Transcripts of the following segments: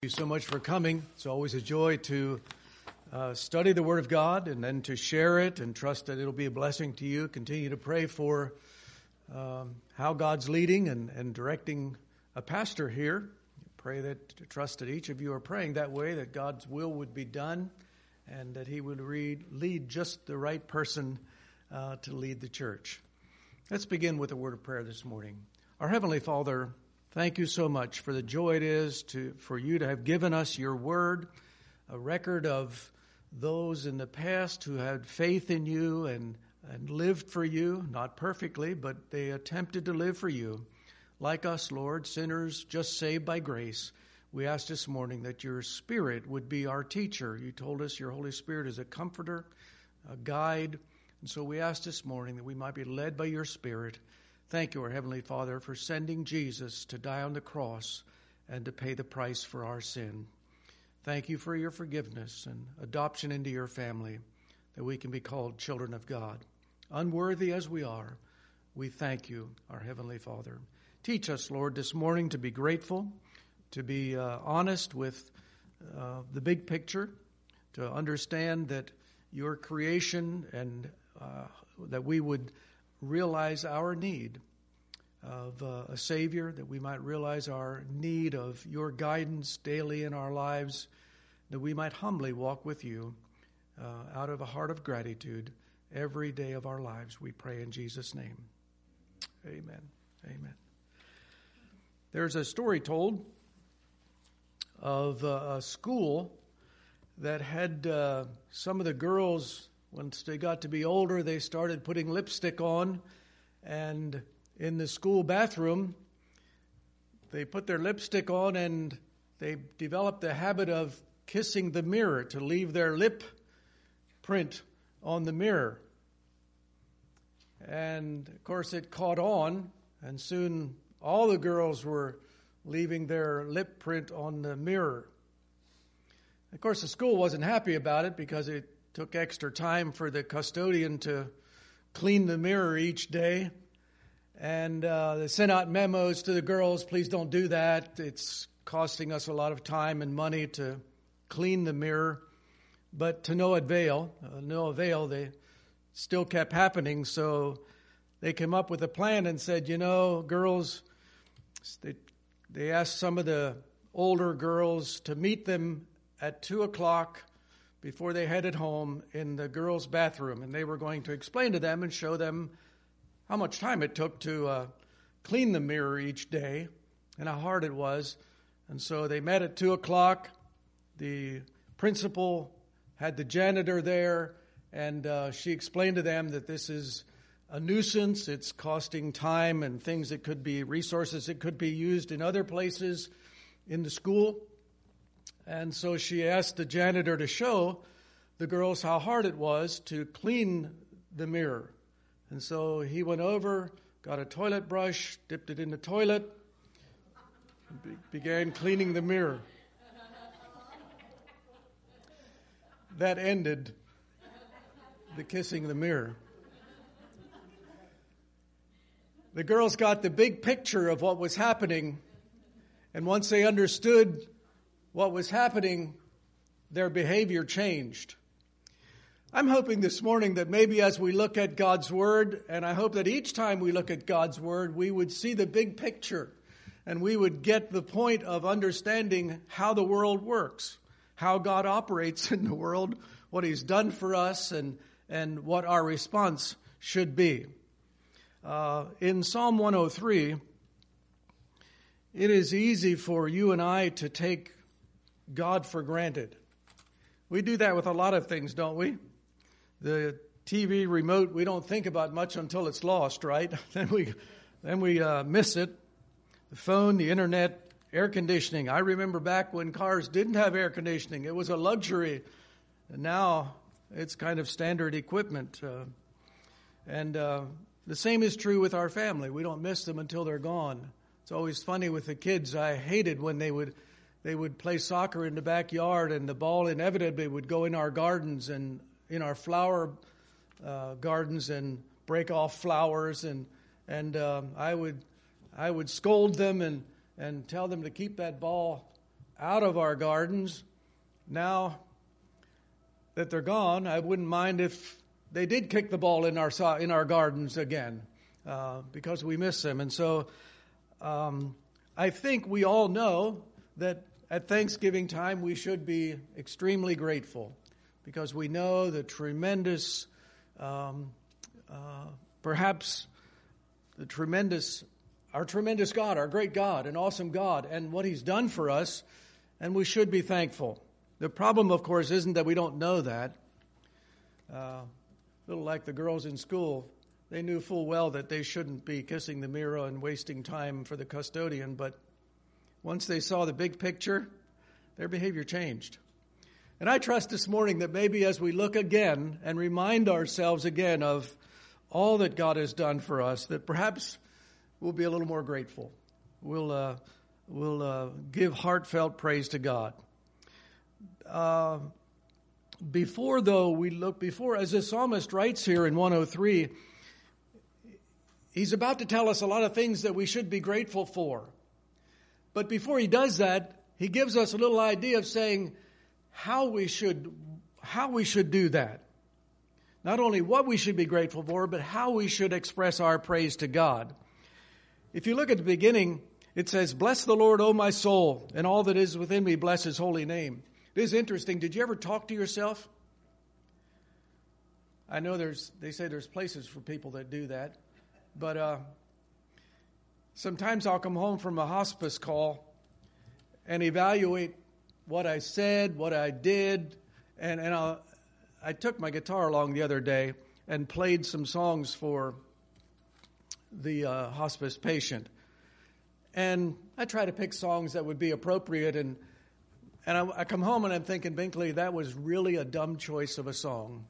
Thank you so much for coming. It's always a joy to study the Word of God and then to share it and trust that it'll be a blessing to you. Continue to pray for how God's leading and directing a pastor here. Pray that, trust that each of you are praying that way, that God's will would be done and that He would lead just the right person to lead the church. Let's begin with a word of prayer this morning. Our Heavenly Father, thank you so much for the joy it is for you to have given us your word, a record of those in the past who had faith in you and lived for you, not perfectly, but they attempted to live for you. Like us, Lord, sinners just saved by grace, we ask this morning that your Spirit would be our teacher. You told us your Holy Spirit is a comforter, a guide, and so we ask this morning that we might be led by your Spirit. Thank you, our Heavenly Father, for sending Jesus to die on the cross and to pay the price for our sin. Thank you for your forgiveness and adoption into your family, that we can be called children of God. Unworthy as we are, we thank you, our Heavenly Father. Teach us, Lord, this morning to be grateful, to be honest with the big picture, to understand that your creation and that we would realize our need of a Savior, that we might realize our need of your guidance daily in our lives, that we might humbly walk with you out of a heart of gratitude every day of our lives. We pray in Jesus' name. Amen. Amen. There's a story told of a school that had some of the girls, once they got to be older, they started putting lipstick on, and in the school bathroom, they put their lipstick on and they developed the habit of kissing the mirror to leave their lip print on the mirror. And, of course, it caught on, and soon all the girls were leaving their lip print on the mirror. Of course, the school wasn't happy about it because it took extra time for the custodian to clean the mirror each day. And they sent out memos to the girls, please don't do that. It's costing us a lot of time and money to clean the mirror. But to no avail, they still kept happening. So they came up with a plan and said, girls, they asked some of the older girls to meet them at 2 o'clock before they headed home in the girls' bathroom. And they were going to explain to them and show them how much time it took to clean the mirror each day and how hard it was. And so they met at 2 o'clock. The principal had the janitor there, and she explained to them that this is a nuisance. It's costing time and things that could be resources that could be used in other places in the school. And so she asked the janitor to show the girls how hard it was to clean the mirror. And so he went over, got a toilet brush, dipped it in the toilet, and began cleaning the mirror. That ended the kissing the mirror. The girls got the big picture of what was happening, and once they understood what was happening, their behavior changed. I'm hoping this morning that maybe as we look at God's Word, and I hope that each time we look at God's Word, we would see the big picture, and we would get the point of understanding how the world works, how God operates in the world, what He's done for us, and what our response should be. In Psalm 103, it is easy for you and I to take God for granted. We do that with a lot of things, don't we? The TV remote, we don't think about much until it's lost, right? Then we miss it. The phone, the internet, air conditioning. I remember back when cars didn't have air conditioning. It was a luxury. And now it's kind of standard equipment. And the same is true with our family. We don't miss them until they're gone. It's always funny with the kids. I hated when they would play soccer in the backyard and the ball inevitably would go in our gardens and in our flower gardens and break off flowers. And I would scold them and tell them to keep that ball out of our gardens. Now that they're gone, I wouldn't mind if they did kick the ball in our gardens again, because we miss them. And so I think we all know that at Thanksgiving time we should be extremely grateful, because we know the tremendous, our tremendous God, our great God, an awesome God, and what He's done for us, and we should be thankful. The problem, of course, isn't that we don't know that. A little like the girls in school. They knew full well that they shouldn't be kissing the mirror and wasting time for the custodian, but once they saw the big picture, their behavior changed. And I trust this morning that maybe as we look again and remind ourselves again of all that God has done for us, that perhaps we'll be a little more grateful. We'll give heartfelt praise to God. Before, as the psalmist writes here in 103, he's about to tell us a lot of things that we should be grateful for. But before he does that, he gives us a little idea of saying how we should do that. Not only what we should be grateful for, but how we should express our praise to God. If you look at the beginning, it says, "Bless the Lord, O my soul, and all that is within me, bless His holy name." It is interesting. Did you ever talk to yourself? I know they say there's places for people that do that. But sometimes I'll come home from a hospice call and evaluate what I said, what I did. And I took my guitar along the other day and played some songs for the hospice patient. And I try to pick songs that would be appropriate. And I come home and I'm thinking, Binkley, that was really a dumb choice of a song.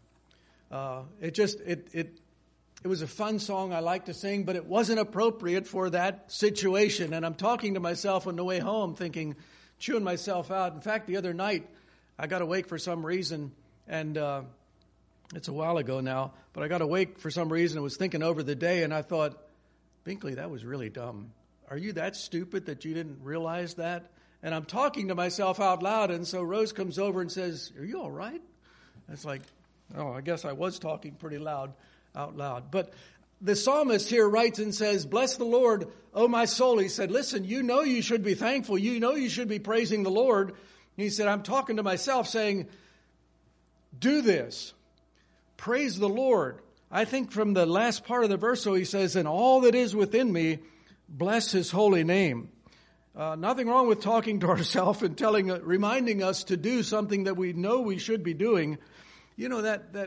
It was a fun song I like to sing, but it wasn't appropriate for that situation. And I'm talking to myself on the way home thinking, chewing myself out. In fact, the other night, I got awake for some reason, and it's a while ago now, but I got awake for some reason and was thinking over the day, and I thought, Binkley, that was really dumb. Are you that stupid that you didn't realize that? And I'm talking to myself out loud, and so Rose comes over and says, "Are you all right?" And it's like, oh, I guess I was talking pretty loud out loud. But the psalmist here writes and says, "Bless the Lord, O my soul." He said, listen, you know you should be thankful. You know you should be praising the Lord. And he said, I'm talking to myself saying, do this. Praise the Lord. I think from the last part of the verse, so he says, "And all that is within me, bless His holy name." Nothing wrong with talking to ourselves and reminding us to do something that we know we should be doing. You know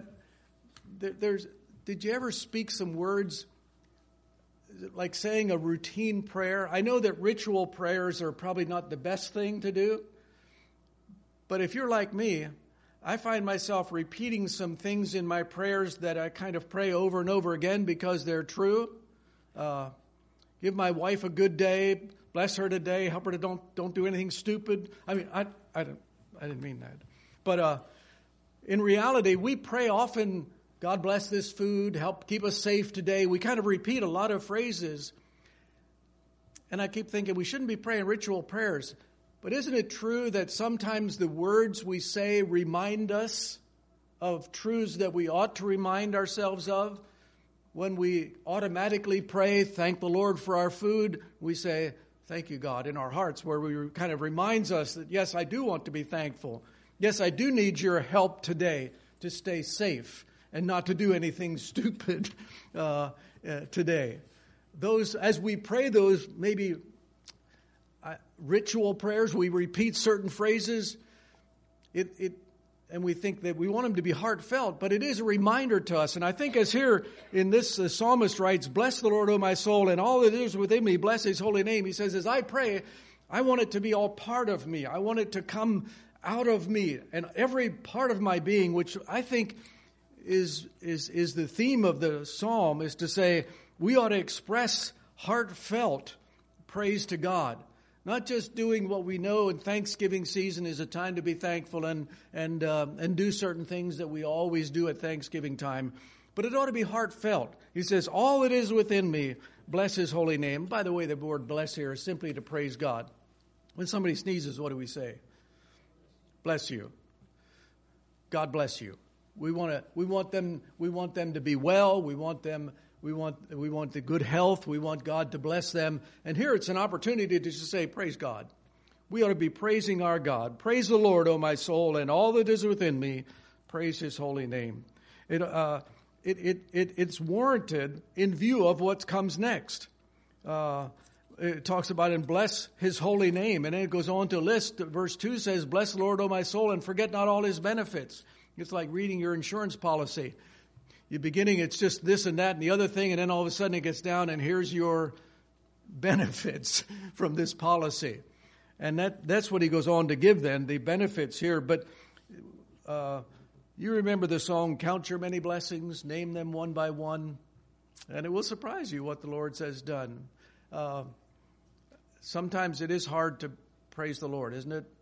did you ever speak some words like saying a routine prayer? I know that ritual prayers are probably not the best thing to do. But if you're like me, I find myself repeating some things in my prayers that I kind of pray over and over again because they're true. Give my wife a good day. Bless her today. Help her to don't do anything stupid. I mean, I didn't mean that. But in reality, we pray often, God bless this food, help keep us safe today. We kind of repeat a lot of phrases. And I keep thinking we shouldn't be praying ritual prayers. But isn't it true that sometimes the words we say remind us of truths that we ought to remind ourselves of? When we automatically pray, thank the Lord for our food, we say, thank you, God, in our hearts, where we kind of reminds us that, yes, I do want to be thankful. Yes, I do need your help today to stay safe and not to do anything stupid today. Those, as we pray those maybe ritual prayers, we repeat certain phrases, and we think that we want them to be heartfelt, but it is a reminder to us. And I think as here in this, the psalmist writes, "Bless the Lord, O my soul, and all that is within me, bless His holy name." He says, as I pray, I want it to be all part of me. I want it to come out of me, and every part of my being, which I think is the theme of the psalm, is to say we ought to express heartfelt praise to God. Not just doing what we know in Thanksgiving season is a time to be thankful and do certain things that we always do at Thanksgiving time, but it ought to be heartfelt. He says, all that is within me, bless His holy name. By the way, the word bless here is simply to praise God. When somebody sneezes, what do we say? Bless you. God bless you. We want them to be well. We want the good health. We want God to bless them. And here it's an opportunity to just say, praise God. We ought to be praising our God. Praise the Lord, O my soul, and all that is within me. Praise his holy name. It's warranted in view of what comes next. It talks about and bless his holy name. And then it goes on to list. Verse 2 says, bless the Lord, O my soul, and forget not all his benefits. It's like reading your insurance policy. You're beginning, it's just this and that and the other thing, and then all of a sudden it gets down and here's your benefits from this policy. And that's what he goes on to give then, the benefits here. But you remember the song, Count Your Many Blessings, name them one by one, and it will surprise you what the Lord has done. Sometimes it is hard to praise the Lord, isn't it?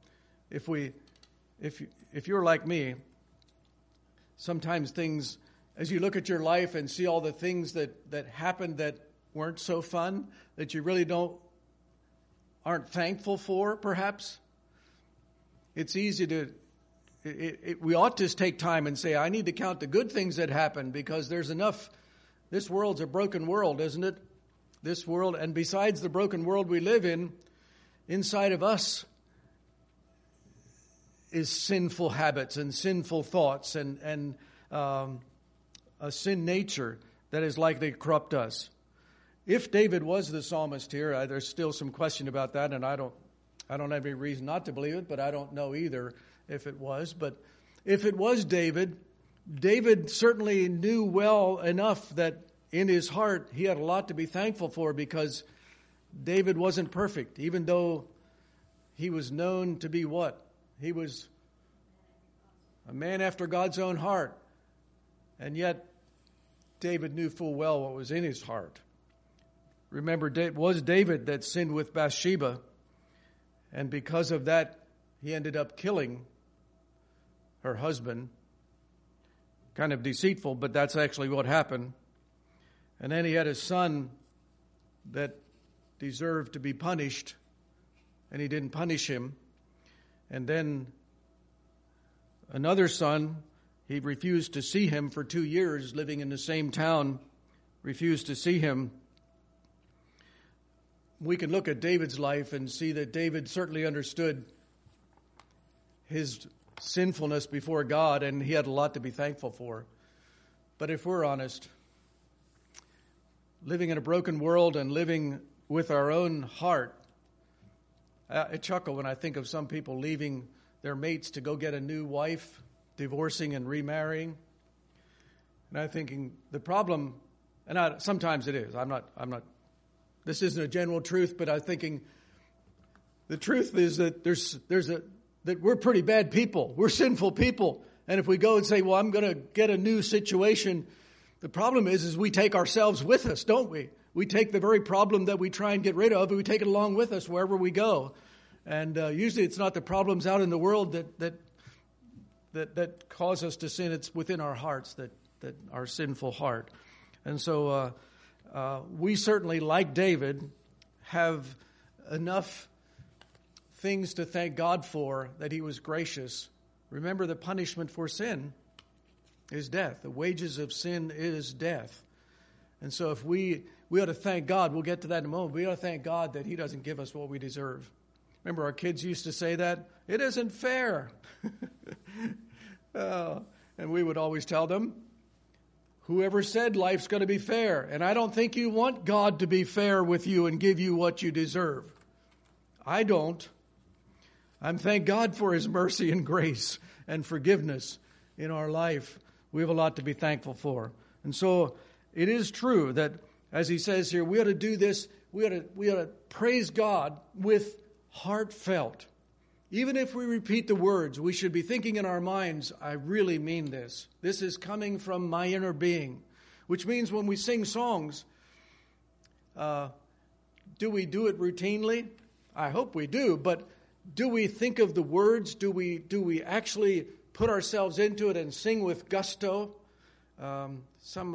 If you're like me, sometimes things, as you look at your life and see all the things that happened that weren't so fun, that you really aren't thankful for, perhaps, it's easy to, we ought to take time and say, I need to count the good things that happened because there's enough. This world's a broken world, isn't it? This world, and besides the broken world we live in, inside of us is sinful habits and sinful thoughts and a sin nature that is likely to corrupt us. If David was the psalmist here, there's still some question about that, and I don't have any reason not to believe it, but I don't know either if it was. But if it was David certainly knew well enough that in his heart he had a lot to be thankful for, because David wasn't perfect, even though he was known to be what? He was a man after God's own heart. And yet, David knew full well what was in his heart. Remember, it was David that sinned with Bathsheba. And because of that, he ended up killing her husband. Kind of deceitful, but that's actually what happened. And then he had a son that deserved to be punished, and he didn't punish him. And then another son, he refused to see him for 2 years, living in the same town, refused to see him. We can look at David's life and see that David certainly understood his sinfulness before God, and he had a lot to be thankful for. But if we're honest, living in a broken world and living with our own heart, I chuckle when I think of some people leaving their mates to go get a new wife, divorcing and remarrying. And I'm thinking the problem, and sometimes it is, I'm not, this isn't a general truth, but I'm thinking the truth is that that we're pretty bad people. We're sinful people. And if we go and say, well, I'm going to get a new situation, the problem is we take ourselves with us, don't we? We take the very problem that we try and get rid of, and we take it along with us wherever we go. And usually it's not the problems out in the world that cause us to sin. It's within our hearts, that our sinful heart. And so we certainly, like David, have enough things to thank God for that he was gracious. Remember, the punishment for sin is death. The wages of sin is death. And so if we ought to thank God. We'll get to that in a moment. We ought to thank God that he doesn't give us what we deserve. Remember, our kids used to say that? It isn't fair. And we would always tell them, whoever said life's going to be fair? And I don't think you want God to be fair with you and give you what you deserve. I don't. I'm thank God for his mercy and grace and forgiveness in our life. We have a lot to be thankful for. And so it is true that, as he says here, we ought to do this. We ought to praise God with heartfelt. Even if we repeat the words, we should be thinking in our minds, I really mean this. This is coming from my inner being. Which means when we sing songs, do we do it routinely? I hope we do, but do we think of the words? Do we actually put ourselves into it and sing with gusto?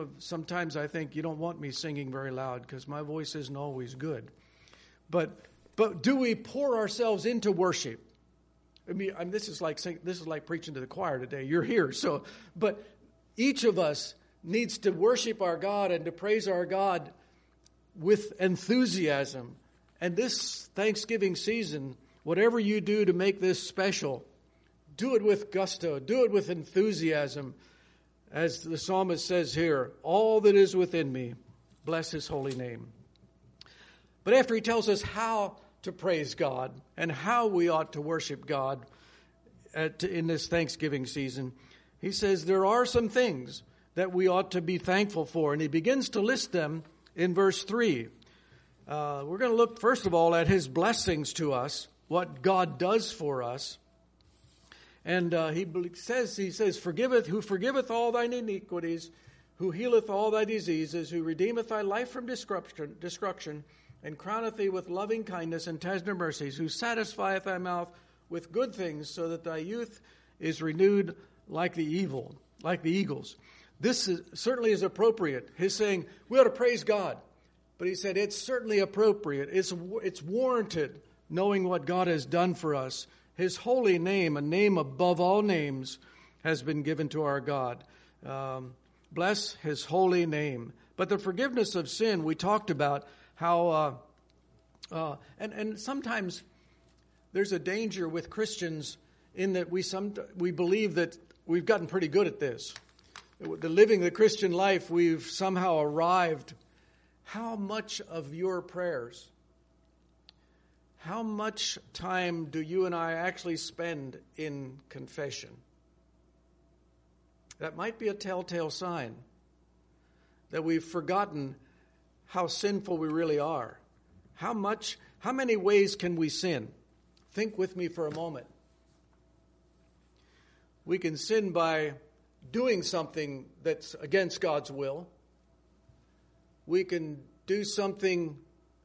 Sometimes I think you don't want me singing very loud because my voice isn't always good. But But do we pour ourselves into worship? I mean, this is like preaching to the choir today. You're here, but each of us needs to worship our God and to praise our God with enthusiasm. And this Thanksgiving season, whatever you do to make this special, do it with gusto, do it with enthusiasm. As the psalmist says here, all that is within me, bless his holy name. But after he tells us how to praise God and how we ought to worship God in this Thanksgiving season, he says there are some things that we ought to be thankful for. And he begins to list them in verse 3. We're going to look, first of all, at his blessings to us, what God does for us. And he says, who forgiveth all thine iniquities, who healeth all thy diseases, who redeemeth thy life from destruction, and crowneth thee with loving kindness and tender mercies, who satisfieth thy mouth with good things, so that thy youth is renewed like the eagles. This certainly is appropriate. He's saying we ought to praise God. But he said it's certainly appropriate. It's warranted, knowing what God has done for us. His holy name, a name above all names, has been given to our God. Bless his holy name. But the forgiveness of sin, we talked about how, and sometimes there's a danger with Christians in that we believe that we've gotten pretty good at this. Living the Christian life, we've somehow arrived. How much of your prayers, how much time do you and I actually spend in confession? That might be a telltale sign that we've forgotten how sinful we really are. How many ways can we sin? Think with me for a moment. We can sin by doing something that's against God's will. We can do something,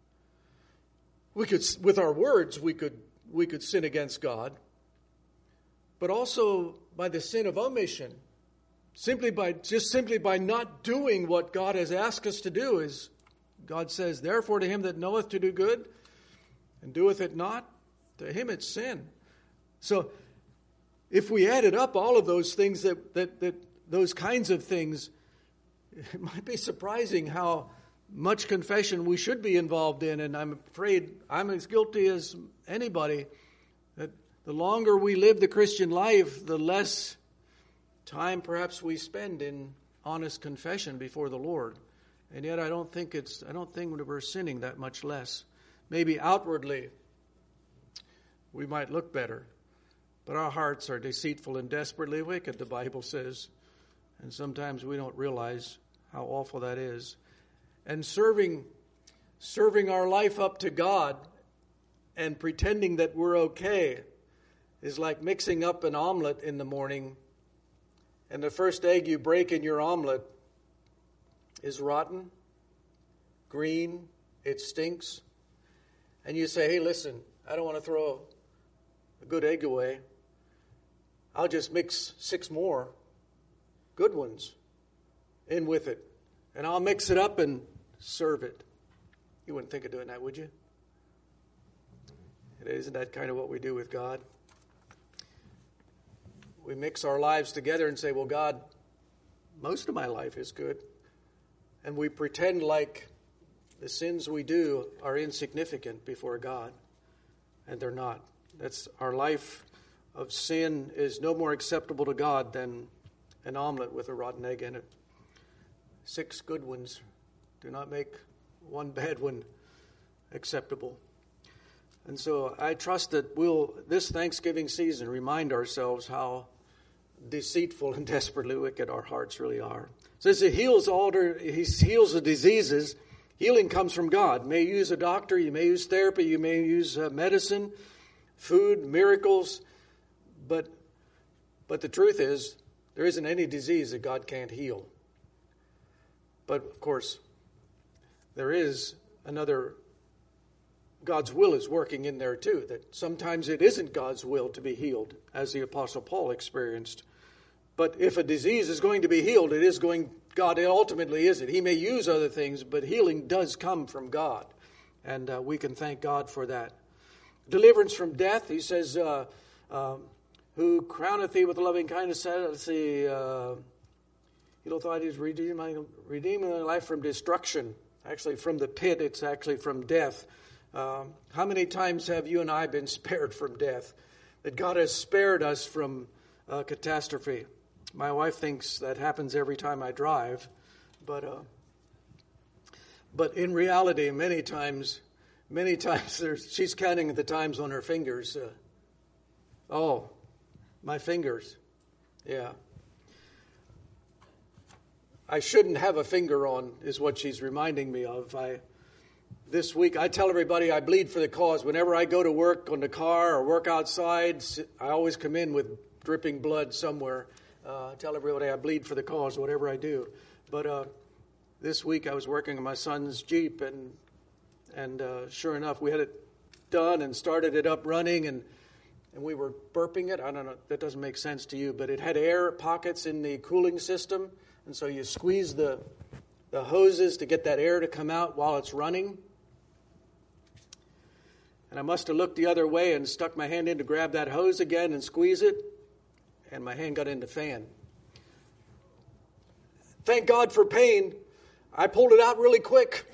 with our words, we could sin against God. But also by the sin of omission. Simply by not doing what God has asked us to do, is God says, therefore to him that knoweth to do good and doeth it not, to him it's sin. So if we added up all of those things, that those kinds of things, it might be surprising how much confession we should be involved in. And I'm afraid I'm as guilty as anybody, that the longer we live the Christian life, the less time perhaps we spend in honest confession before the Lord. And yet I don't think we're sinning that much less. Maybe outwardly we might look better, but our hearts are deceitful and desperately wicked, the Bible says. And sometimes we don't realize how awful that is. And serving our life up to God and pretending that we're okay is like mixing up an omelet in the morning, and the first egg you break in your omelet is rotten, green, it stinks. And you say, hey, listen, I don't want to throw a good egg away. I'll just mix 6 more good ones in with it. And I'll mix it up and serve it. You wouldn't think of doing that, would you? Isn't that kind of what we do with God? We mix our lives together and say, well, God, most of my life is good. And we pretend like the sins we do are insignificant before God. And they're not. That's our life of sin is no more acceptable to God than an omelet with a rotten egg in it. 6 good ones do not make one bad one acceptable. And so I trust that we'll, this Thanksgiving season, remind ourselves how deceitful and desperately wicked our hearts really are. It says he heals the diseases. Healing comes from God. You may use a doctor, you may use therapy, you may use medicine, food, miracles. But the truth is, there isn't any disease that God can't heal. But of course, there is another, God's will is working in there too, that sometimes it isn't God's will to be healed, as the Apostle Paul experienced. But if a disease is going to be healed, God ultimately is it. He may use other things, but healing does come from God. And we can thank God for that. deliverance from death. He says, who crowneth thee with loving kindness. Let's see, He'll thought he's redeeming thy life from destruction. Actually, from the pit, it's actually from death. How many times have you and I been spared from death? That God has spared us from catastrophe. My wife thinks that happens every time I drive, but in reality, many times, she's counting the times on her fingers. My fingers, yeah. I shouldn't have a finger on, is what she's reminding me of. This week, I tell everybody I bleed for the cause. Whenever I go to work on the car or work outside, I always come in with dripping blood somewhere. I tell everybody I bleed for the cause, whatever I do. But this week I was working on my son's Jeep, and sure enough, we had it done and started it up running, and we were burping it. I don't know, that doesn't make sense to you, but it had air pockets in the cooling system. And so you squeeze the hoses to get that air to come out while it's running. And I must have looked the other way and stuck my hand in to grab that hose again and squeeze it. And my hand got in the fan. Thank God for pain. I pulled it out really quick.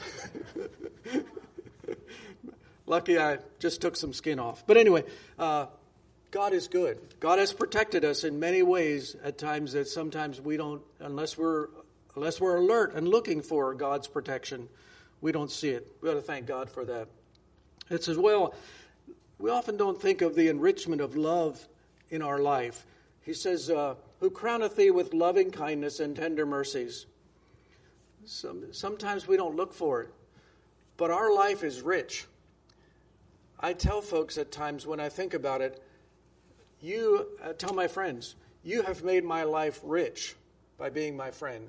Lucky I just took some skin off. But anyway, God is good. God has protected us in many ways at times that sometimes we don't, unless we're alert and looking for God's protection, we don't see it. We ought to thank God for that. It's as well, we often don't think of the enrichment of love in our life. He says, who crowneth thee with loving kindness and tender mercies. Sometimes we don't look for it, but our life is rich. I tell folks at times when I think about it, tell my friends, you have made my life rich by being my friend.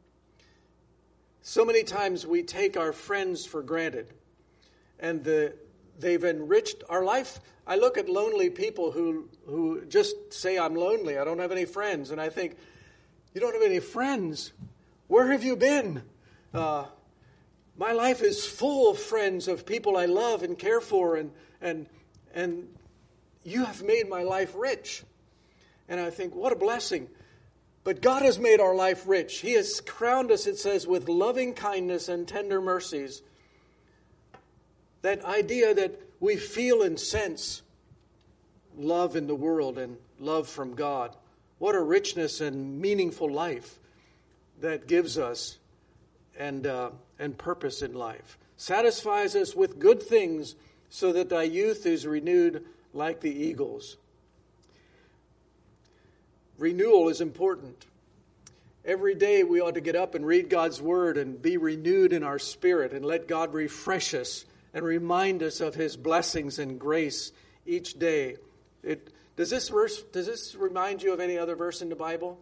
So many times we take our friends for granted, and they've enriched our life. I look at lonely people who just say, I'm lonely, I don't have any friends, and I think, you don't have any friends? Where have you been? My life is full of friends, of people I love and care for, and you have made my life rich. And I think, what a blessing. But God has made our life rich. He has crowned us, it says, with loving kindness and tender mercies. That idea that we feel and sense love in the world and love from God. What a richness and meaningful life that gives us and purpose in life. Satisfies us with good things so that thy youth is renewed like the eagles. Renewal is important. Every day we ought to get up and read God's word and be renewed in our spirit and let God refresh us and remind us of his blessings and grace each day. Does this remind you of any other verse in the Bible?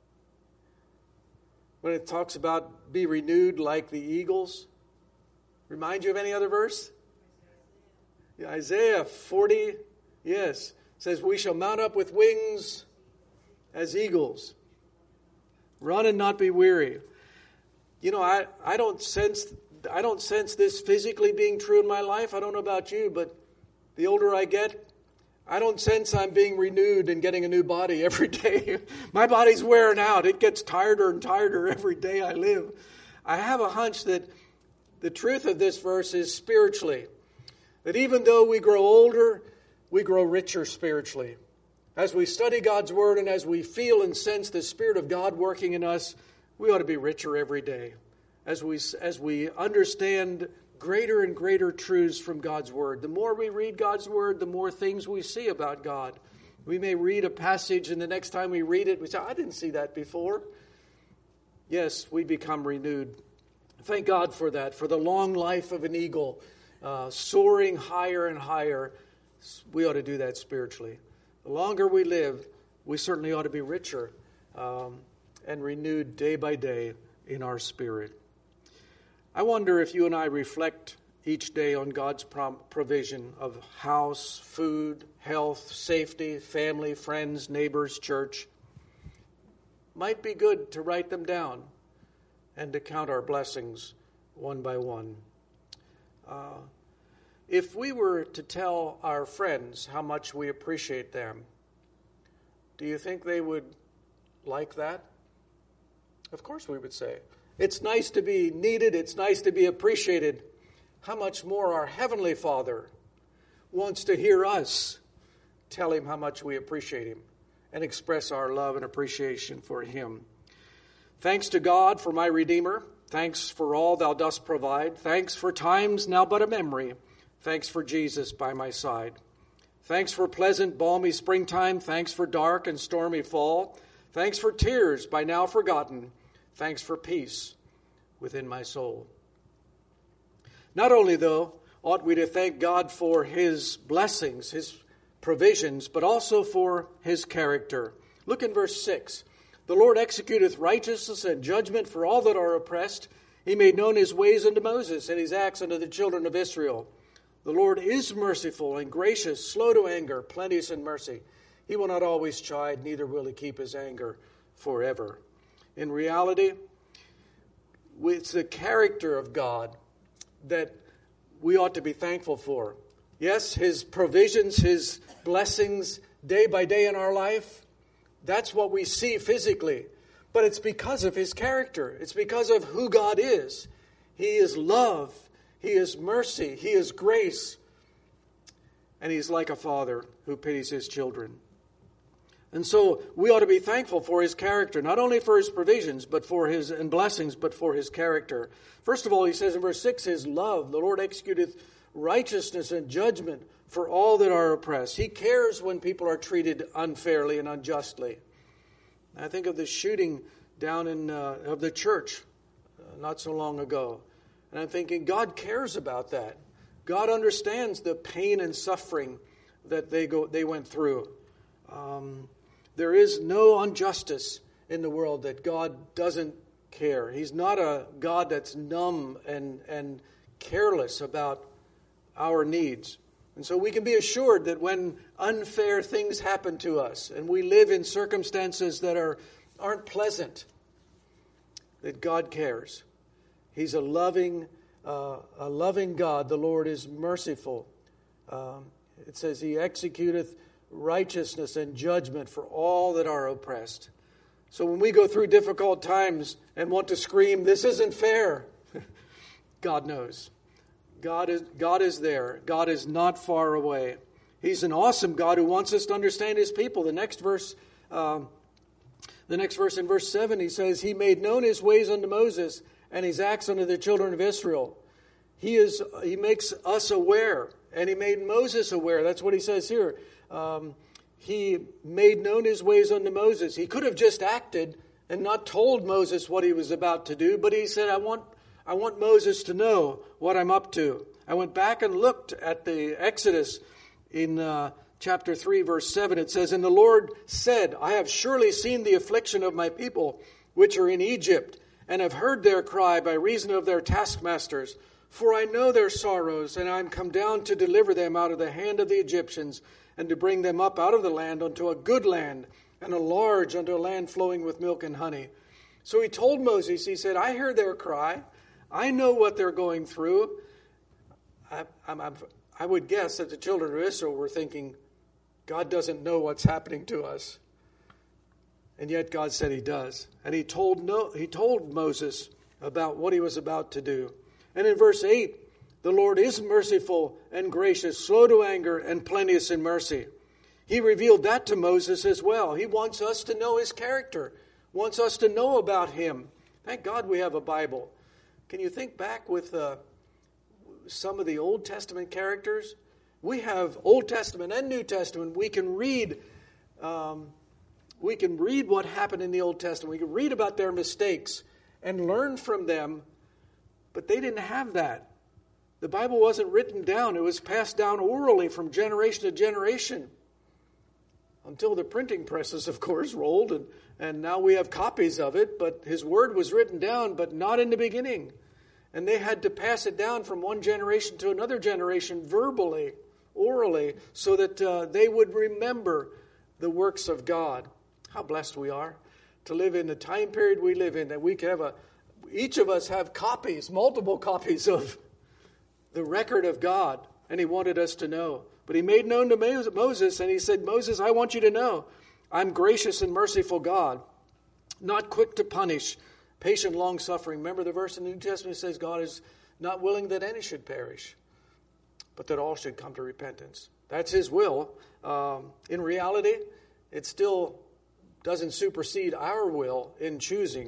When it talks about be renewed like the eagles? Remind you of any other verse? Yeah, Isaiah 40, yes, says, we shall mount up with wings as eagles. Run and not be weary. You know, I don't sense this physically being true in my life. I don't know about you, but the older I get, I don't sense I'm being renewed and getting a new body every day. My body's wearing out. It gets tireder and tireder every day I live. I have a hunch that the truth of this verse is spiritually. That even though we grow older, we grow richer spiritually. As we study God's word and as we feel and sense the Spirit of God working in us, we ought to be richer every day. As we understand greater and greater truths from God's word. The more we read God's word, the more things we see about God. We may read a passage and the next time we read it, we say, I didn't see that before. Yes, we become renewed. Thank God for that, for the long life of an eagle, soaring higher and higher. We ought to do that spiritually. The longer we live, we certainly ought to be richer and renewed day by day in our spirit. I wonder if you and I reflect each day on God's provision of house, food, health, safety, family, friends, neighbors, church. Might be good to write them down and to count our blessings one by one. If we were to tell our friends how much we appreciate them, do you think they would like that? Of course we would say. It's nice to be needed. It's nice to be appreciated. How much more our Heavenly Father wants to hear us tell Him how much we appreciate Him and express our love and appreciation for Him. Thanks to God for my Redeemer. Thanks for all thou dost provide. Thanks for times now but a memory. Thanks for Jesus by my side. Thanks for pleasant, balmy springtime. Thanks for dark and stormy fall. Thanks for tears by now forgotten. Thanks for peace within my soul. Not only, though, ought we to thank God for His blessings, His provisions, but also for His character. Look in verse 6. The Lord executeth righteousness and judgment for all that are oppressed. He made known His ways unto Moses, and His acts unto the children of Israel. The Lord is merciful and gracious, slow to anger, plenteous in mercy. He will not always chide, neither will He keep His anger forever. In reality, it's the character of God that we ought to be thankful for. Yes, His provisions, His blessings day by day in our life, that's what we see physically. But it's because of His character. It's because of who God is. He is love. He is mercy. He is grace. And He's like a father who pities His children. And so we ought to be thankful for His character, not only for His provisions but for His and blessings, but for His character. First of all, He says in verse 6, His love. The Lord executeth righteousness and judgment for all that are oppressed. He cares when people are treated unfairly and unjustly. I think of the shooting down in of the church not so long ago. And I'm thinking, God cares about that. God understands the pain and suffering that they went through. There is no injustice in the world that God doesn't care. He's not a God that's numb and careless about our needs. And so we can be assured that when unfair things happen to us and we live in circumstances that aren't pleasant, that God cares. He's a loving God. The Lord is merciful. It says He executeth righteousness and judgment for all that are oppressed. So when we go through difficult times and want to scream, this isn't fair, God knows. God is there. God is not far away. He's an awesome God who wants us to understand His people. The next verse in verse 7, He says, He made known His ways unto Moses, and His acts unto the children of Israel. He makes us aware, and He made Moses aware. That's what He says here. He made known His ways unto Moses. He could have just acted and not told Moses what He was about to do, but He said, I want Moses to know what I'm up to. I went back and looked at the Exodus in chapter 3, verse 7. It says, And the Lord said, I have surely seen the affliction of my people, which are in Egypt, and have heard their cry by reason of their taskmasters. For I know their sorrows, and I am come down to deliver them out of the hand of the Egyptians, and to bring them up out of the land unto a good land, and a large, unto a land flowing with milk and honey. So He told Moses, He said, I hear their cry. I know what they're going through. I would guess that the children of Israel were thinking, God doesn't know what's happening to us. And yet God said He does. And He told Moses about what He was about to do. And in verse 8, the Lord is merciful and gracious, slow to anger, and plenteous in mercy. He revealed that to Moses as well. He wants us to know His character, wants us to know about Him. Thank God we have a Bible. Can you think back with some of the Old Testament characters? We have Old Testament and New Testament. We can read what happened in the Old Testament. We can read about their mistakes and learn from them. But they didn't have that. The Bible wasn't written down. It was passed down orally from generation to generation. Until the printing presses, of course, rolled. And now we have copies of it. But His Word was written down, but not in the beginning. And they had to pass it down from one generation to another generation verbally, orally, so that they would remember the works of God. How blessed we are to live in the time period we live in, that we can have each of us have copies, multiple copies of the record of God, and he wanted us to know. But he made known to Moses, and he said, Moses, I want you to know, I'm gracious and merciful God, not quick to punish, patient, long-suffering. Remember the verse in the New Testament says God is not willing that any should perish, but that all should come to repentance. That's his will. In reality, it still doesn't supersede our will in choosing.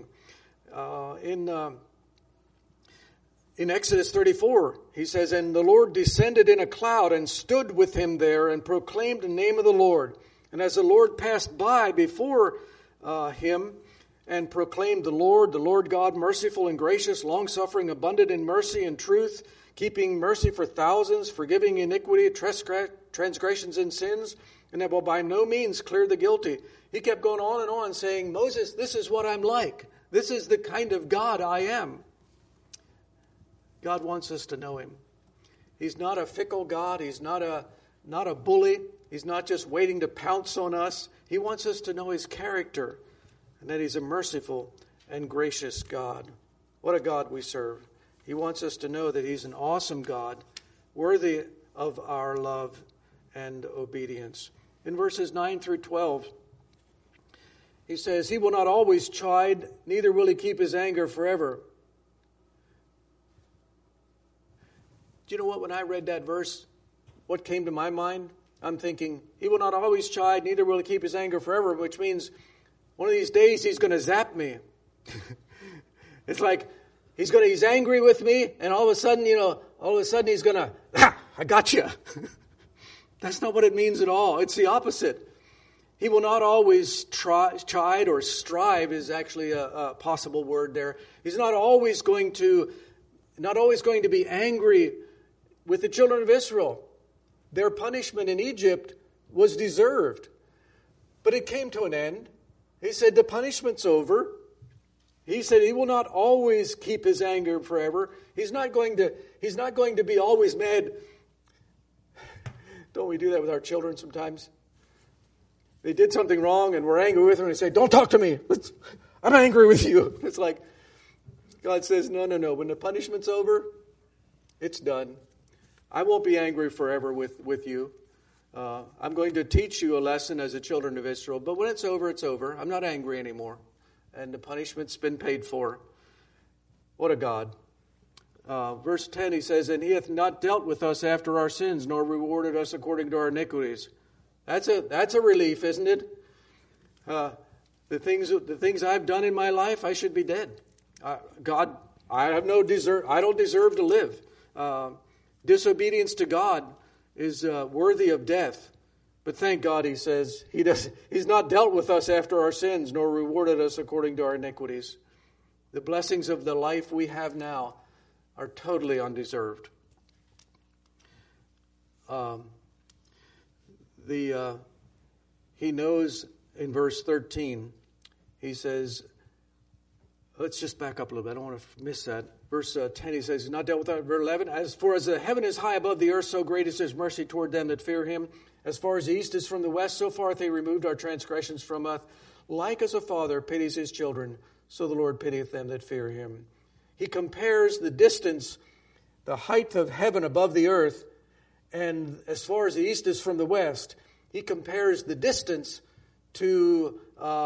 In Exodus 34, he says, and the Lord descended in a cloud and stood with him there and proclaimed the name of the Lord. And as the Lord passed by before him and proclaimed the Lord God, merciful and gracious, long-suffering, abundant in mercy and truth, keeping mercy for thousands, forgiving iniquity, transgressions and sins, and that will by no means clear the guilty. He kept going on and on saying, Moses, this is what I'm like. This is the kind of God I am. God wants us to know him. He's not a fickle God. He's not a bully. He's not just waiting to pounce on us. He wants us to know his character and that he's a merciful and gracious God. What a God we serve. He wants us to know that he's an awesome God, worthy of our love and obedience. In verses 9 through 12, he says, he will not always chide, neither will he keep his anger forever. Do you know what? When I read that verse, what came to my mind? I'm thinking, he will not always chide, neither will he keep his anger forever, which means one of these days he's going to zap me. It's like he's angry with me, and all of a sudden he's going to, I got you. That's not what it means at all. It's the opposite. He will not always chide, or strive is actually a possible word there. He's not always going to be angry with the children of Israel. Their punishment in Egypt was deserved, but it came to an end. He said the punishment's over. He said he will not always keep his anger forever. He's not going to be always mad. Don't we do that with our children sometimes? They did something wrong and we're angry with them and they say, don't talk to me. I'm angry with you. It's like God says, no. When the punishment's over, it's done. I won't be angry forever with you. I'm going to teach you a lesson as the children of Israel. But when it's over, it's over. I'm not angry anymore. And the punishment's been paid for. What a God. Verse 10, he says, and he hath not dealt with us after our sins, nor rewarded us according to our iniquities. That's a relief, isn't it? The things I've done in my life, I should be dead. God, I don't deserve to live. Disobedience to God is worthy of death. But thank God, he says, he's not dealt with us after our sins, nor rewarded us according to our iniquities. The blessings of the life we have now are totally undeserved. He knows in verse 13, he says, let's just back up a little bit. I don't want to miss that. Verse 10, he says, he's not dealt with that. Verse 11, as the heaven is high above the earth, so great is his mercy toward them that fear him. As far as the east is from the west, so far hath he removed our transgressions from us. Like as a father pities his children, so the Lord pitieth them that fear him. He compares the distance, the height of heaven above the earth, and as far as the east is from the west, he compares the distance to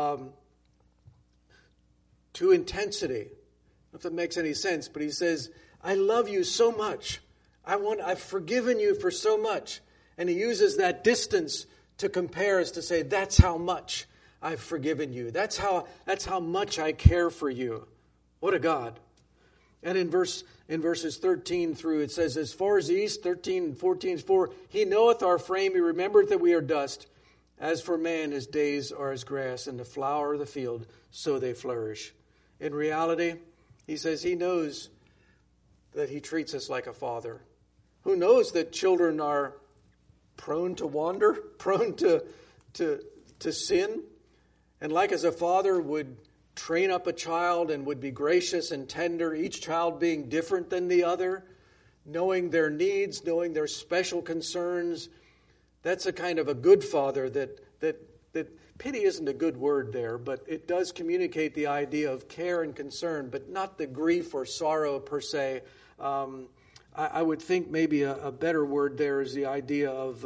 intensity. I don't know if that makes any sense, but he says, I love you so much. I've forgiven you for so much. And he uses that distance to compare us, to say, that's how much I've forgiven you. That's how much I care for you. What a God. And in verses 13 through, it says, as far as the east, 13 and 14, 4, he knoweth our frame, he remembereth that we are dust. As for man, his days are as grass, and the flower of the field, so they flourish. In reality, he says he knows that he treats us like a father. Who knows that children are prone to wander, prone to sin? And like as a father would train up a child and would be gracious and tender, each child being different than the other, knowing their needs, knowing their special concerns. That's a kind of a good father that pity isn't a good word there, but it does communicate the idea of care and concern, but not the grief or sorrow per se. I would think maybe a better word there is the idea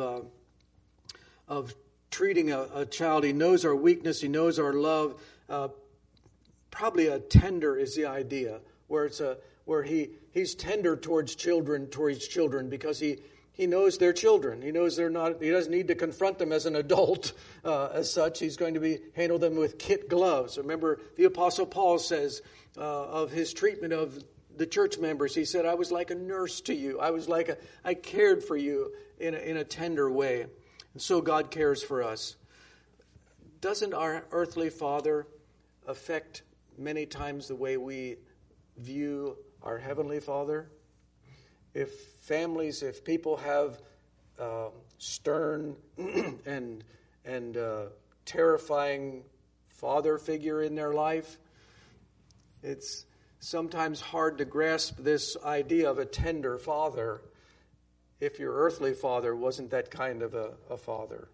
of treating a child. He knows our weakness. He knows our love. Probably a tender is the idea, where he's tender towards children because he knows they're children. He knows they're not. He doesn't need to confront them as an adult as such. He's going to handle them with kid gloves. Remember, the Apostle Paul says of his treatment of the church members, he said, "I was like a nurse to you. I cared for you in a tender way." And so God cares for us. Doesn't our earthly Father affect many times the way we view our Heavenly Father? If people have stern and terrifying father figure in their life, it's sometimes hard to grasp this idea of a tender father if your earthly father wasn't that kind of a father.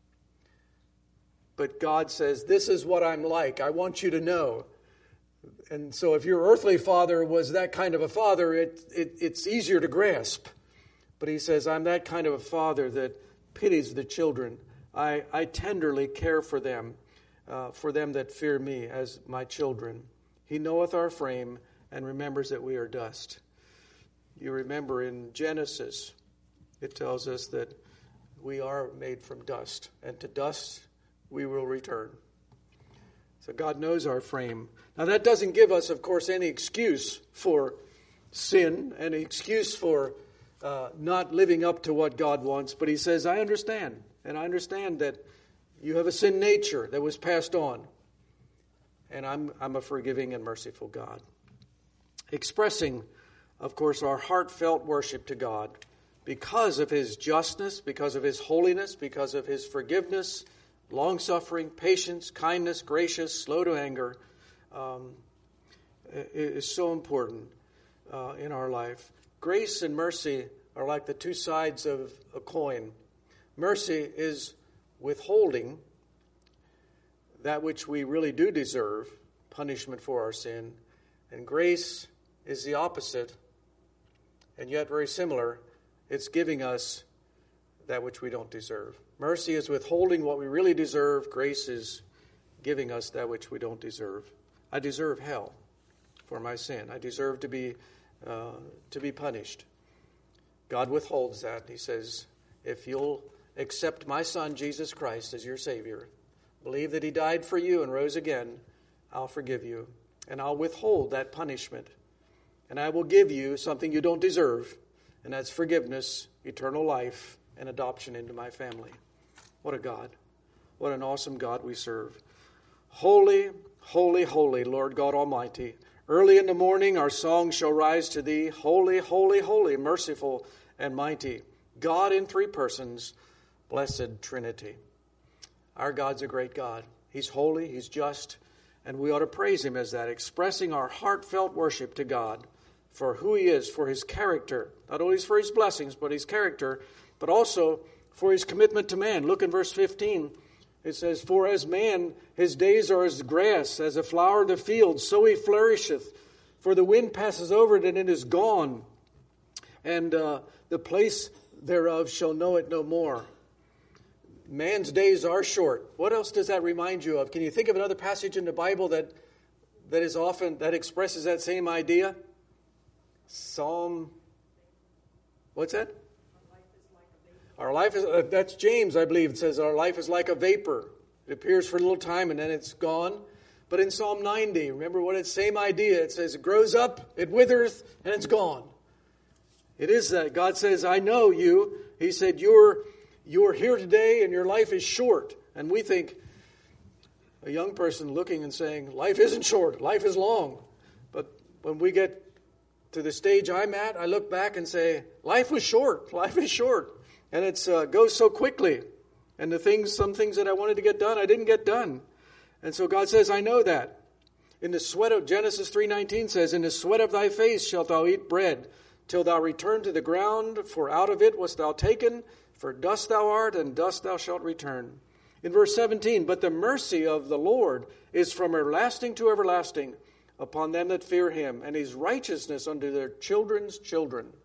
But God says, this is what I'm like. I want you to know. And so if your earthly father was that kind of a father, it's easier to grasp. But he says, I'm that kind of a father that pities the children. I tenderly care for them that fear me as my children. He knoweth our frame and remembers that we are dust. You remember in Genesis, it tells us that we are made from dust, and to dust we will return. So God knows our frame. Now that doesn't give us, of course, any excuse for sin, any excuse for not living up to what God wants. But he says, I understand, and I understand that you have a sin nature that was passed on. And I'm a forgiving and merciful God. Expressing, of course, our heartfelt worship to God because of his justness, because of his holiness, because of his forgiveness, long-suffering, patience, kindness, gracious, slow to anger, is so important in our life. Grace and mercy are like the two sides of a coin. Mercy is withholding that which we really do deserve, punishment for our sin. And grace is the opposite, and yet very similar. It's giving us that which we don't deserve. Mercy is withholding what we really deserve. Grace is giving us that which we don't deserve. I deserve hell for my sin. I deserve to be punished. God withholds that. He says, if you'll accept my Son, Jesus Christ, as your Savior, believe that he died for you and rose again, I'll forgive you. And I'll withhold that punishment. And I will give you something you don't deserve, and that's forgiveness, eternal life, and adoption into my family. What a God. What an awesome God we serve. Holy, holy, holy, Lord God Almighty. Early in the morning our song shall rise to thee. Holy, holy, holy, merciful and mighty. God in three persons, blessed Trinity. Our God's a great God. He's holy, he's just, and we ought to praise him as that, expressing our heartfelt worship to God for who he is, for his character, not only for his blessings, but his character, but also for his commitment to man. Look in verse 15. It says, for as man, his days are as grass, as a flower of the field, so he flourisheth. For the wind passes over it, and it is gone, and the place thereof shall know it no more. Man's days are short. What else does that remind you of? Can you think of another passage in the Bible that expresses that same idea? Psalm, what's that? Our life is, that's James, I believe. It says our life is like a vapor. It appears for a little time and then it's gone. But in Psalm 90, remember what it's same idea. It says it grows up, it withereth, and it's gone. It is that. God says, I know you. He said, you're here today and your life is short. And we think, a young person looking and saying, life isn't short, life is long. But when we get to the stage I'm at, I look back and say, life was short, life is short. And it goes so quickly. And some things that I wanted to get done, I didn't get done. And so God says, I know that. In the sweat of, Genesis 3:19 says, in the sweat of thy face shalt thou eat bread, till thou return to the ground, for out of it wast thou taken, for dust thou art, and dust thou shalt return. In verse 17, but the mercy of the Lord is from everlasting to everlasting upon them that fear him, and his righteousness unto their children's children,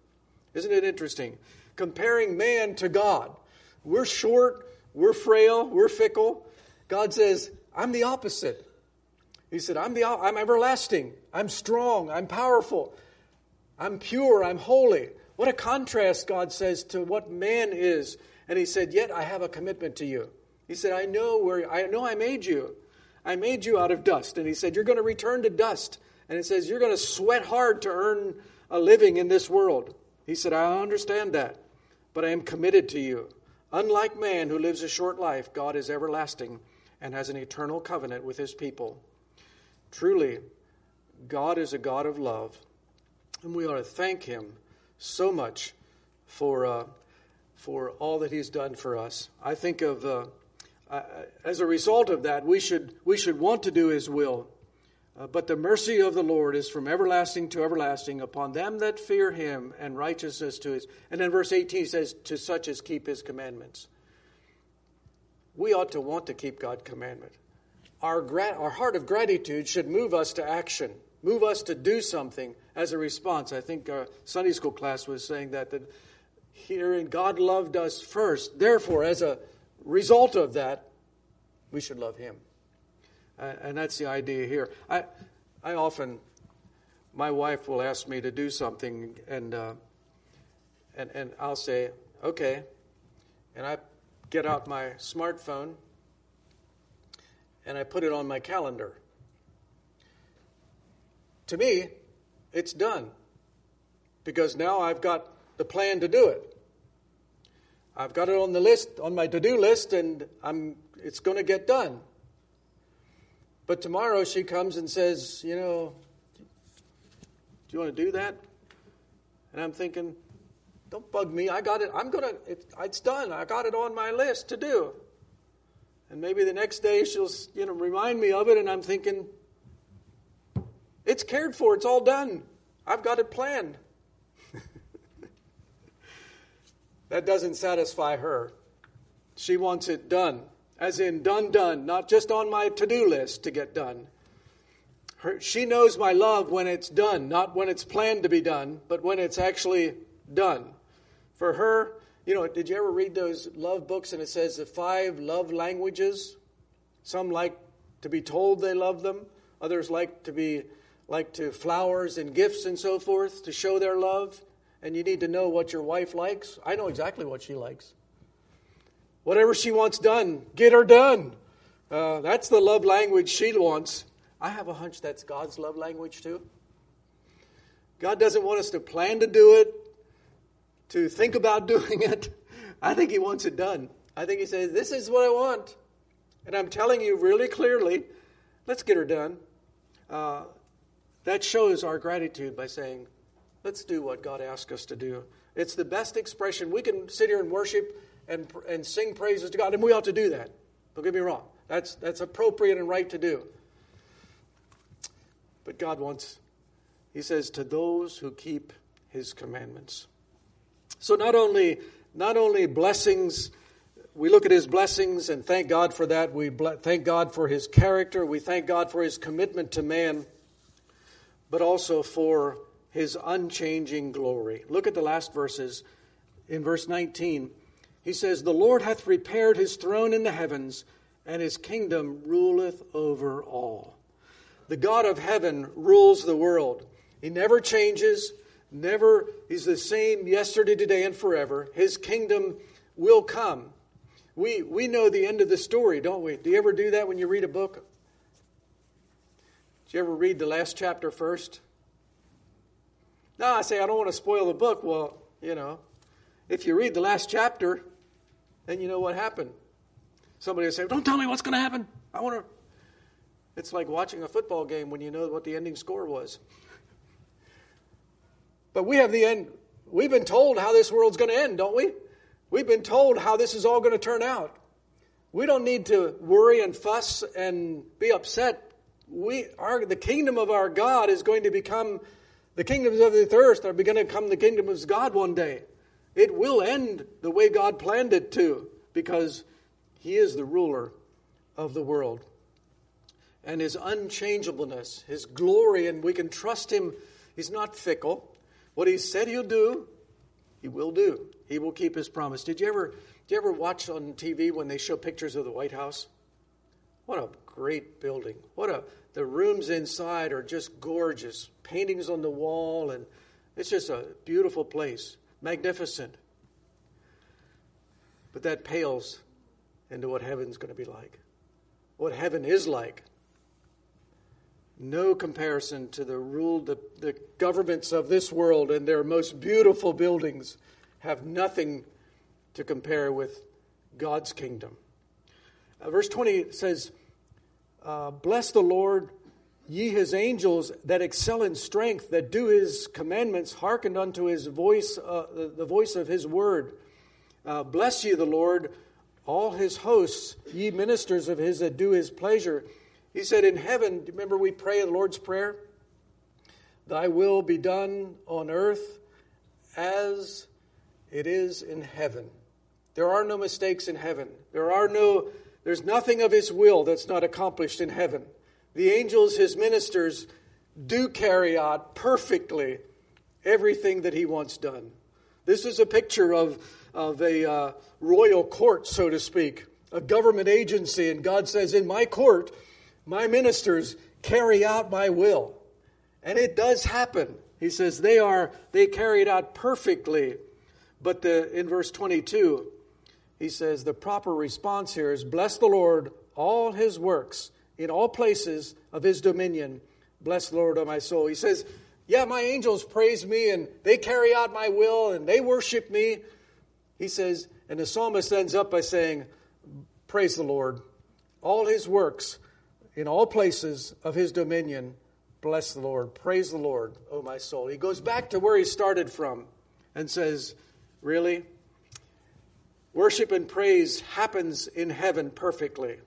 Isn't it interesting? Comparing man to God. We're short, we're frail, we're fickle. God says, I'm the opposite. He said, I'm everlasting, I'm strong, I'm powerful, I'm pure, I'm holy. What a contrast, God says, to what man is. And he said, yet I have a commitment to you. He said, I know I made you. I made you out of dust. And he said, you're going to return to dust. And it says, you're going to sweat hard to earn a living in this world. He said, I understand that, but I am committed to you. Unlike man who lives a short life, God is everlasting and has an eternal covenant with his people. Truly, God is a God of love, and we ought to thank him so much for all that he's done for us. I think of, as a result of that, we should want to do his will. But the mercy of the Lord is from everlasting to everlasting upon them that fear him, and righteousness to his. And then verse 18 says, to such as keep his commandments. We ought to want to keep God's commandment. Our heart of gratitude should move us to action, move us to do something as a response. I think our Sunday school class was saying that herein God loved us first. Therefore, as a result of that, we should love him. And that's the idea here. I often, my wife will ask me to do something, and I'll say, okay. And I get out my smartphone, and I put it on my calendar. To me, it's done, because now I've got the plan to do it. I've got it on the list, on my to-do list, and it's going to get done. But tomorrow she comes and says, do you want to do that? And I'm thinking, don't bug me. I got it. It's done. I got it on my list to do. And maybe the next day she'll, remind me of it, and I'm thinking, it's cared for. It's all done. I've got it planned. That doesn't satisfy her. She wants it done. As in done, not just on my to-do list to get done. She knows my love when it's done, not when it's planned to be done, but when it's actually done. For her, did you ever read those love books and it says the 5 love languages? Some like to be told they love them. Others like to flowers and gifts and so forth to show their love. And you need to know what your wife likes. I know exactly what she likes. Whatever she wants done, get her done. That's the love language she wants. I have a hunch that's God's love language too. God doesn't want us to plan to do it, to think about doing it. I think he wants it done. I think he says, this is what I want. And I'm telling you really clearly, let's get her done. That shows our gratitude by saying, let's do what God asked us to do. It's the best expression. We can sit here and worship and sing praises to God, and we ought to do that. Don't get me wrong. That's appropriate and right to do. But God wants, he says, to those who keep his commandments. So not only blessings, we look at his blessings and thank God for that. We thank God for his character. We thank God for his commitment to man, but also for his unchanging glory. Look at the last verses. In verse 19, he says, the Lord hath prepared his throne in the heavens, and his kingdom ruleth over all. The God of heaven rules the world. He never changes. He's the same yesterday, today, and forever. His kingdom will come. We know the end of the story, don't we? Do you ever do that when you read a book? Do you ever read the last chapter first? No, I say, I don't want to spoil the book. Well, if you read the last chapter, then you know what happened. Somebody will say, don't tell me what's going to happen. It's like watching a football game when you know what the ending score was. But we have the end. We've been told how this world's going to end, don't we? We've been told how this is all going to turn out. We don't need to worry and fuss and be upset. The kingdom of our God is going to become, the kingdoms of the earth are going to become the kingdom of God one day. It will end the way God planned it to, because he is the ruler of the world. And his unchangeableness, his glory, and we can trust him. He's not fickle. What he said he'll do, He will do. He will keep his promise. Did you ever watch on TV when they show pictures of the White House? What a great building. The rooms inside are just gorgeous. Paintings on the wall, and it's just a beautiful place. Magnificent. But that pales into what heaven's going to be like. What heaven is like. No comparison to the governments of this world and their most beautiful buildings have nothing to compare with God's kingdom. Verse 20 says, bless the Lord, ye his angels that excel in strength, that do his commandments, hearken unto his voice, the voice of his word. Bless ye the Lord, all his hosts, ye ministers of his that do his pleasure. He said in heaven, remember we pray the Lord's Prayer? Thy will be done on earth as it is in heaven. There are no mistakes in heaven. There's nothing of his will that's not accomplished in heaven. The angels, his ministers, do carry out perfectly everything that he wants done. This is a picture of a royal court, so to speak, a government agency. And God says, in my court, my ministers carry out my will. And it does happen. He says they carry it out perfectly. But in verse 22, he says the proper response here is, bless the Lord, all his works, in all places of his dominion. Bless the Lord, O my soul. He says, yeah, my angels praise me, and they carry out my will, and they worship me. He says, and the psalmist ends up by saying, praise the Lord, all his works, in all places of his dominion. Bless the Lord. Praise the Lord, O my soul. He goes back to where he started from and says, really? Worship and praise happens in heaven perfectly.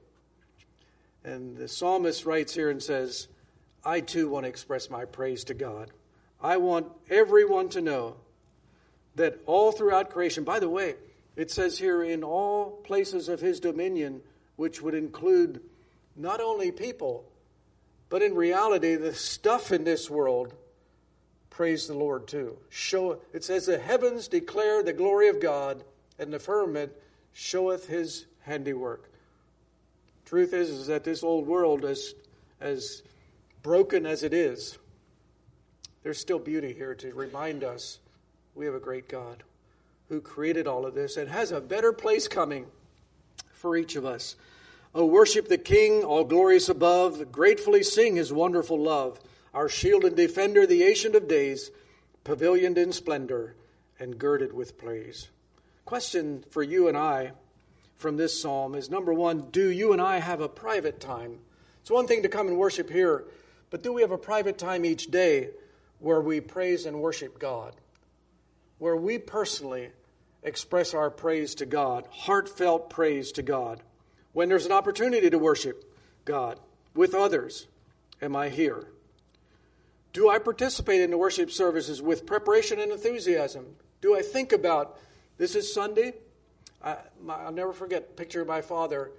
And the psalmist writes here and says, I too want to express my praise to God. I want everyone to know that all throughout creation, by the way, it says here in all places of his dominion, which would include not only people, but in reality, the stuff in this world, praise the Lord too. It says the heavens declare the glory of God, and the firmament showeth his handiwork. Truth is that this old world, as broken as it is, there's still beauty here to remind us we have a great God who created all of this and has a better place coming for each of us. Oh, worship the King, all glorious above. Gratefully sing his wonderful love. Our shield and defender, the Ancient of Days, pavilioned in splendor and girded with praise. Question for you and I from this psalm is, number one, do you and I have a private time? It's one thing to come and worship here, but do we have a private time each day where we praise and worship God? Where we personally express our praise to God, heartfelt praise to God. When there's an opportunity to worship God with others, am I here? Do I participate in the worship services with preparation and enthusiasm? Do I think about, this is Sunday? I'll never forget a picture of my father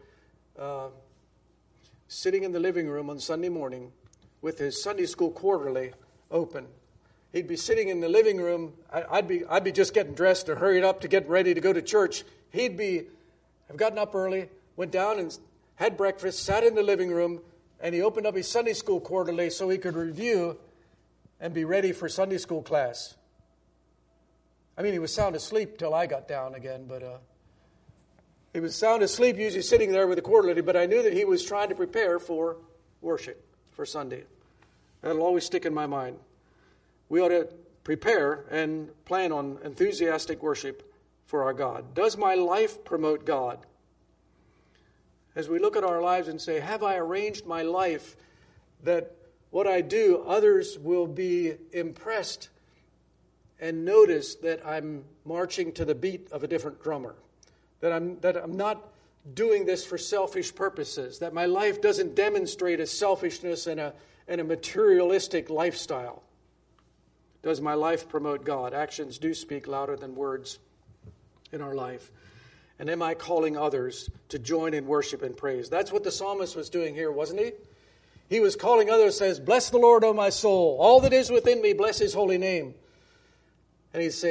sitting in the living room on Sunday morning with his Sunday school quarterly open. He'd be sitting in the living room. I'd be just getting dressed or hurried up to get ready to go to church. I've gotten up early, went down and had breakfast, sat in the living room, and he opened up his Sunday school quarterly so he could review and be ready for Sunday school class. I mean, he was sound asleep till I got down again, but he was sound asleep, usually sitting there with the quarterly, but I knew that he was trying to prepare for worship, for Sunday. That'll always stick in my mind. We ought to prepare and plan on enthusiastic worship for our God. Does my life promote God? As we look at our lives and say, have I arranged my life that what I do, others will be impressed and notice that I'm marching to the beat of a different drummer, that I'm not doing this for selfish purposes, that my life doesn't demonstrate a selfishness and a materialistic lifestyle. Does my life promote God? Actions do speak louder than words in our life. And am I calling others to join in worship and praise? That's what the psalmist was doing here, wasn't he? He was calling others, says, bless the Lord, O my soul. All that is within me, bless his holy name. And he's saying,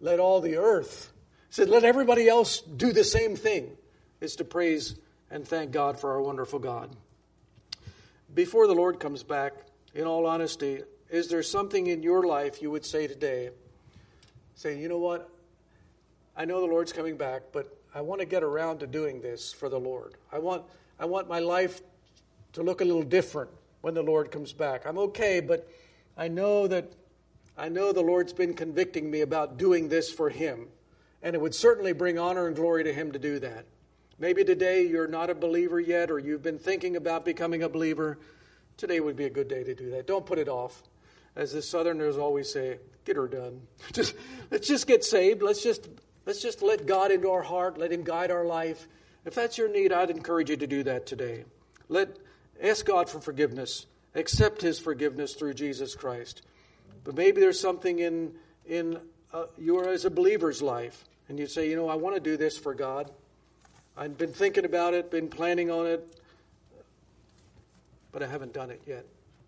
let all the earth, he said, let everybody else do the same thing, is to praise and thank God for our wonderful God. Before the Lord comes back, in all honesty, is there something in your life you would say today? Say, you know what? I know the Lord's coming back, but I want to get around to doing this for the Lord. I want my life to look a little different when the Lord comes back. I'm okay, but I know the Lord's been convicting me about doing this for Him. And it would certainly bring honor and glory to Him to do that. Maybe today you're not a believer yet, or you've been thinking about becoming a believer. Today would be a good day to do that. Don't put it off. As the Southerners always say, get her done. Let's just get saved. Let's just let God into our heart. Let Him guide our life. If that's your need, I'd encourage you to do that today. Ask God for forgiveness. Accept His forgiveness through Jesus Christ. But maybe there's something in your as a believer's life, and you say, I want to do this for God. I've been thinking about it, been planning on it, but I haven't done it yet.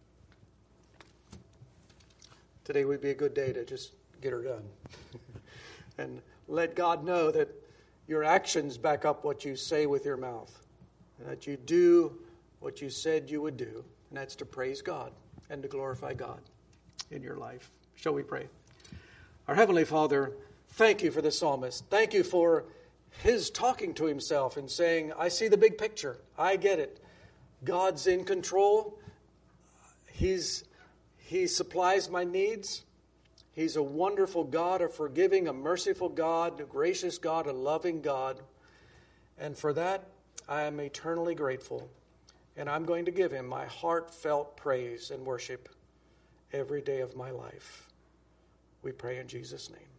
Today would be a good day to just get her done. And let God know that your actions back up what you say with your mouth. And that you do what you said you would do. And that's to praise God and to glorify God in your life. Shall we pray? Our Heavenly Father, thank you for the psalmist. Thank you for his talking to himself and saying, I see the big picture. I get it. God's in control. He supplies my needs. He's a wonderful God, a forgiving, a merciful God, a gracious God, a loving God. And for that, I am eternally grateful. And I'm going to give Him my heartfelt praise and worship every day of my life. We pray in Jesus' name.